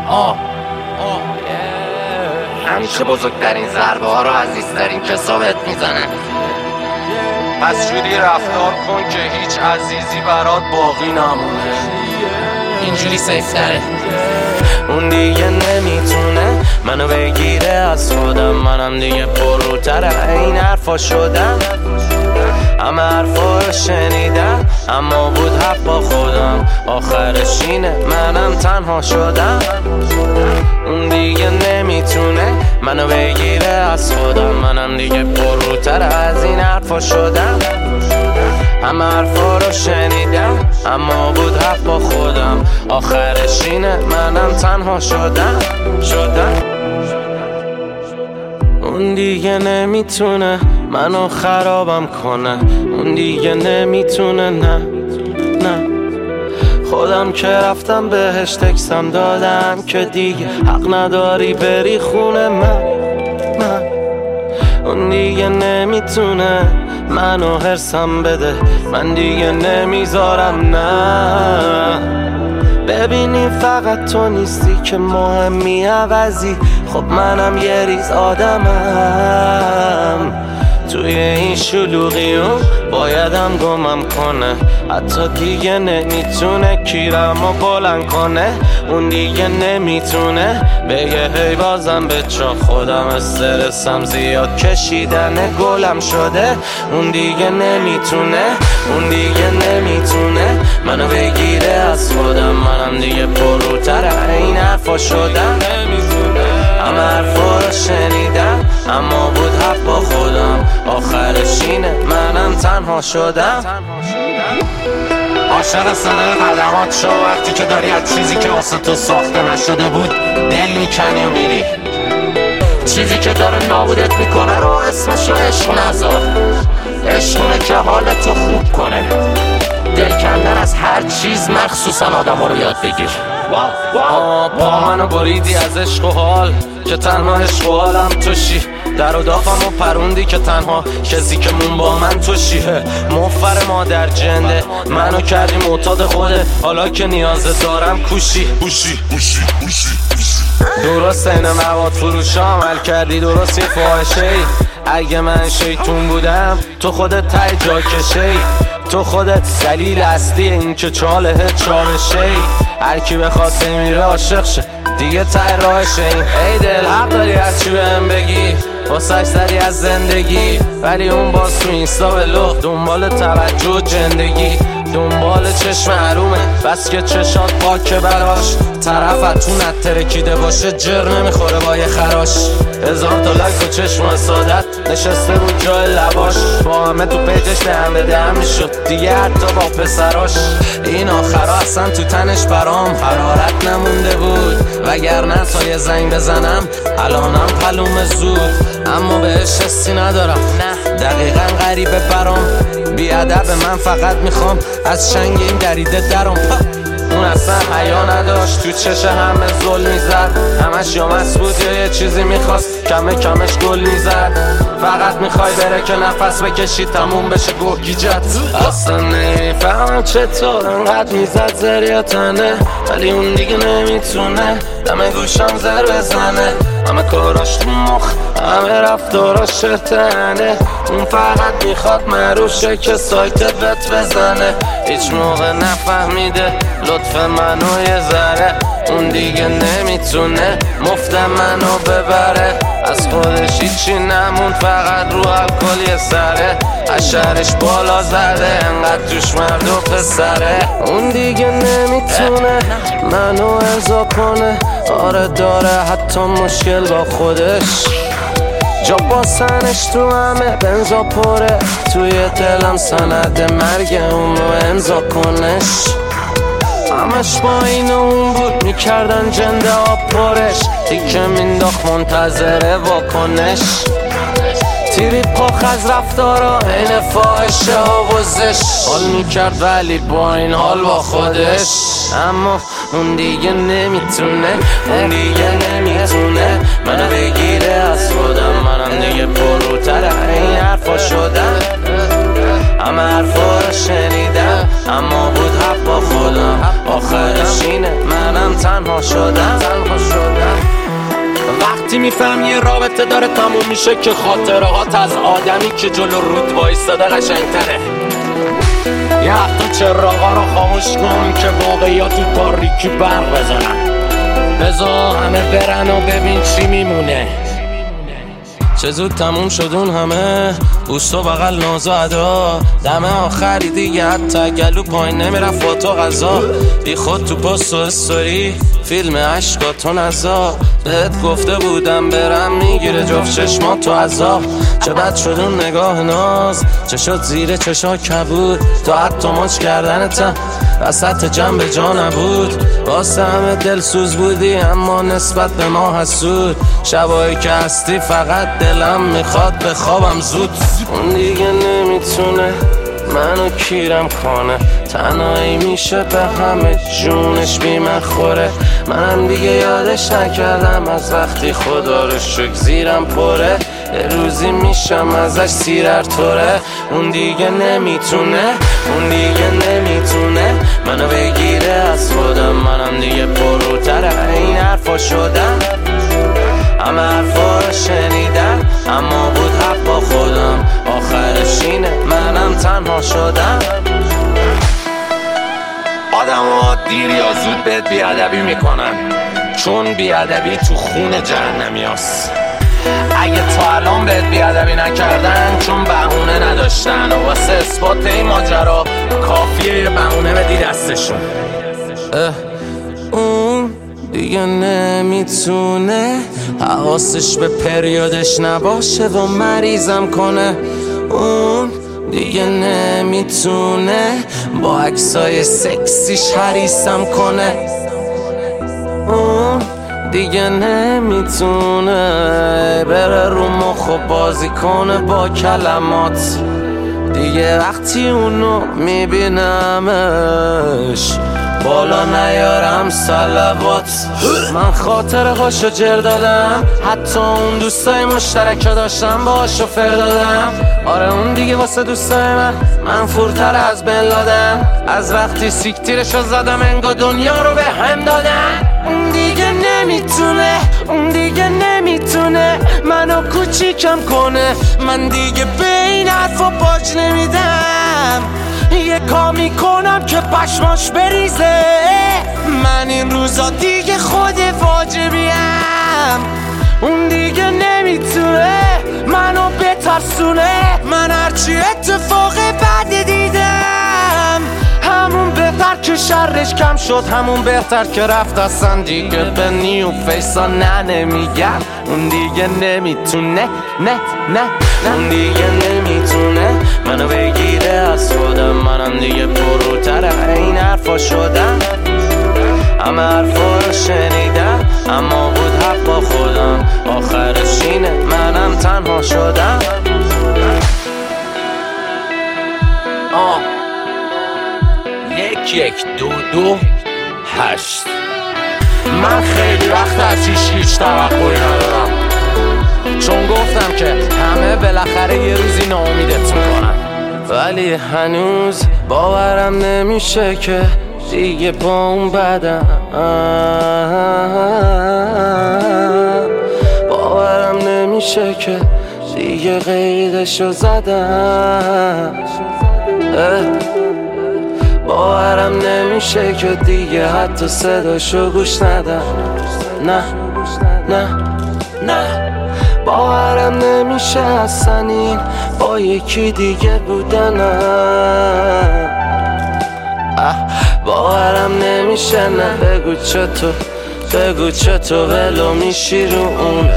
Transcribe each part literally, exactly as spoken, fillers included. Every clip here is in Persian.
آه همیشه بزرگترین ضربه ها رو عزیزترین کسا بهت میزنن. پس جوری رفتار کن که هیچ عزیزی برات باقی نمونه. اینجوری سیف تره. اون دیگه نمیتونه منو بگیره از خودم، منم دیگه پروتره این حرفا شدم. همه حرفا رو شنیدم اما بود حق با خودم، آخرش اینه منم تنها شدم. اون دیگه نمیتونه منو بگیره از خودم، منم دیگه پروتر از این حرفا شدم. همه حرفا رو شنیدم اما بود حق با خودم، آخرش اینه منم تنها شدم شدم. اون دیگه نمیتونه منو خرابم کنه، اون دیگه نمیتونه نه نه. خودم که رفتم بهش تکسم دادم که دیگه حق نداری بری خونه من من. اون دیگه نمیتونه منو هرسم بده، من دیگه نمیذارم نه. ببینی فقط تو نیستی که مهمی عوضی، خب منم یه ریز آدمم. توی این شلوغیون بایدم گمم کنه، حتی دیگه نمیتونه کیرمو بلند کنه. اون دیگه نمیتونه بگه هی بازم به چا، خودم استرسم زیاد کشیدن گلم شده. اون دیگه نمیتونه اون دیگه نمیتونه منو بگیره از خودم، منم دیگه پروتر این حرفا شدم. همه حرفا رو شنیدم اما بود حق با خودم، آخرش اینه منم تنها شدم. عاشق صدای قدمات شو وقتی که داری از چیزی که واسه تو ساخته نشده بود دل میکنی و میری. چیزی که داره نابودت میکنه رو اسمشو عشق نذار. عشقونه که حالتو خوب کنه. دل کندن از هر چیز مخصوصا آدم رو یاد بگیر. با منو بریدی از عشق و حال که تنها عشق و حالم توشی. در و دافم و پروندی که تنها کسی که مون با من توشیه. مفر مادر جنده منو کردی معتاد خوده، حالا که نیازه دارم کوشی کوشی کوشی کوشی. درست این مواد فروشا عمل کردی، درست یه فاحشه ای. اگه من شیطون بودم تو خودت تای جا کشه ای. تو خودت دلیل اصلی این که چاله چالشه ای. هر کی بخواد میره عاشق شه دیگه ته راهشه. ای دل حق داری از چی بهم بگی، واسه سری از زندگی، ولی اون باز تو اینستا به لخت دنبال توجه و جندگی، دنبال چشم حرومه بس که چشات پاکه براش. طرفت تو نترکیده باشه جر نمیخوره با یه خراش. هزار تا لک و چشم سادت نشسته بود جای لباش، با همه تو پیجش دهم به دهم میشد دیگه حتی با پسراش. این آخرا اصلا تو تنش برام حرارت نمونده بود، وگرنه تا یه زنگ بزنم الانم پلوم زود. اما بهش حسی ندارم نه دقیقا غریبه برام. بیادب من فقط میخوام از شنگ این دریده درم. اون اصلا حیا نداشت تو چش همه ظلم میزد، همش یا مست بود یا یه چیزی میخواست کمه کمش گل میزد. فقط میخوای بره که نفس بکشی تموم بشه گوگیجت. اصلا نمیفهمم چطور انقدر میزد زریاتنه، ولی اون دیگه نمیتونه دم گوشم زر بزنه. همه کاراش تو مخ همه رفتاراش شتنه، اون فقط میخواد مروشه که سایتت بت بزنه. هیچ موقع نفهمیده لطف منو یه ذره، اون دیگه نمیتونه مفت منو ببره. از خودش هیچی نموند فقط رو الکل یه سره، اشرش بالا زده انقدر توش مرد و پسره. اون دیگه نمیتونه منو ارضا کنه، آره داره حتی مشکل با خودش. جا باسنش تو همه بنزا پره، توی دلم سند مرگ اون رو امضا کنش. همش با این اون بود میکردن جنده ها پرش، دیگه مینداخت منتظره واکنش. تیری پاخ از رفتارا این فاحشه ها وزش، حال میکرد ولی با این حال با خودش. اما اون دیگه نمیتونه اون دیگه نمیتونه منو بگیره از خودم، منم دیگه پروتر این حرفا شدم. همه حرفا رو شنیدم اما بود حق با خودم آخرش اینه منم تنها شدم تنها شدم وقتی میفهم یه رابطه داره تموم میشه که خاطره هات از آدمی که جلو رود وایستاده قشنگتره. یه هفته چراغا رو خاموش کن که واقعیات تو تاریکی برق بزنن، بذار همه برن و ببین چی میمونه. چه زود تموم شدون همه بوست و بغل ناز و ادا، دمه آخری دیگه حتی گلو پایین نمیرفت با تو غذا، بی خود تو پست و استوری فیلم عشقاتو نزا. بهت گفته بودم برم میگیره جفت چشما تو عذاب، چه بد شدون نگاه ناز، چه شد زیر چشا کبود، تو حتی مچ کردنتم وسط جنب جا نبود. واسه همه دلسوز بودی اما نسبت به ما حسود، شبایی که هستی فقط دلم میخواد بخوابم زود. اون دیگه نمیتونه منو کیرم کنه، تنهایی میشه به همه جونش بی من خوره. منم دیگه یادش نکردم از وقتی خدا رو شکر زیرم پره، یه روزی میشم ازش سیرر توره. اون دیگه نمیتونه اون دیگه نمیتونه منو بگیره از خودم، منم دیگه پروتره این حرفا شدم. همه حرفا رو شنیدم اما بود حق با خودم آخرش اینه منم تنها شدم. آدم ها دیر یا زود بهت بیادبی میکنن، چون بیادبی تو خون جهنمی هست. اگه تا الان بهت بیادبی نکردن چون بهونه نداشتن و واسه اثبات این ماجرا کافیه یه بهونه بدی دستشون. اون دیگه نمیتونه حواسش به پریودش نباشه و مریضم کنه. اون دیگه نمیتونه با عکسای سکسیش حریصم کنه. اون دیگه نمیتونه بره رو مخ و بازی کنه با کلمات. دیگه وقتی اونو میبینمش بالا نیارم صلوات. من خاطره هاشو جر دادم، حتی اون دوستای مشترک داشتم باهاشو فر دادم. آره اون دیگه واسه دوستای من من فورتر از بن لادن، از وقتی سیکتیرشو زدم انگار دنیا رو به هم دادن. اون دیگه نمیتونه اون دیگه نمیتونه منو کوچیکم کنه، من دیگه به این حرفا باج نمیدم. یه کار میکنم که پشماش بریزه، من این روزا دیگه خود واجبیم. اون دیگه نمیتونه منو بترسونه، من هرچی اتفاق بد دیدم همون بهتر که شرش کم شد، همون بهتر که رفت اصلا دیگه به نیو فیسا نه نمیگم. اون دیگه نمیتونه نه نه اون دیگه نمیتونه منو بگیره از خودم، منم دیگه پروتر این حرفا شدم. همه حرفا رو شنیدم اما بود حق با خودم آخرش اینه منم تنها شدم. آه یک یک دو دو هشت. من خیلی وقت از هیچ هیچ توقعی ندارم، چون گفتم که همه بالاخره یه روزی ناامیدت میکنن، ولی هنوز باورم نمیشه که دیگه با اون بدم. باورم نمیشه که دیگه قیدشو زدم. باورم نمیشه که دیگه حتی صداشو گوش ندم. نه نه نه باورم نمیشه اصلا این با یکی دیگه بودنم. باورم نمیشه نه بگو چطور بگو چطور ولو میشی رو اون.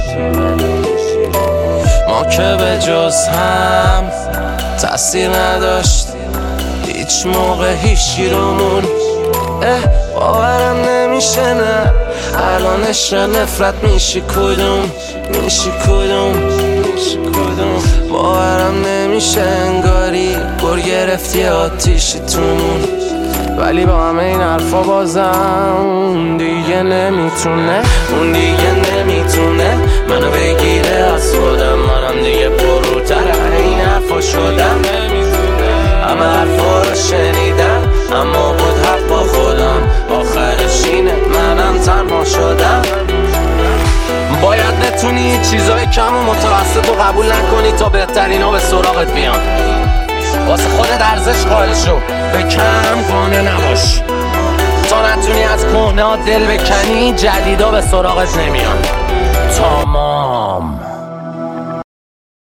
ما که به جز هم تاثیر نداشت هیچ موقع هیچی رومون. باورم نمیشه نه الانش نفرت میشی کدوم میشی کدوم میشی کدوم. باورم نمیشه انگاری گر گرفتی آتیشی تومون، ولی با همه این حرفا بازم دیگه نمیتونه اون دیگه نمیتونه منو بگیره از خودم، منم دیگه پروتر این حرفا شدم. نمیتونه همه حرفا رو شنیدم اما بود حق با خودم، آخرش اینه منم تنها شدم. باید نتونی چیزای کم و متوسط رو قبول نکنی تا بهترینا به سراغت بیان. واسه خودت ارزش قائل شو، به کم قانع نباش تا نتونی از کهنه ها دل بکنی، جدیدا به سراغت نمیان. تمام.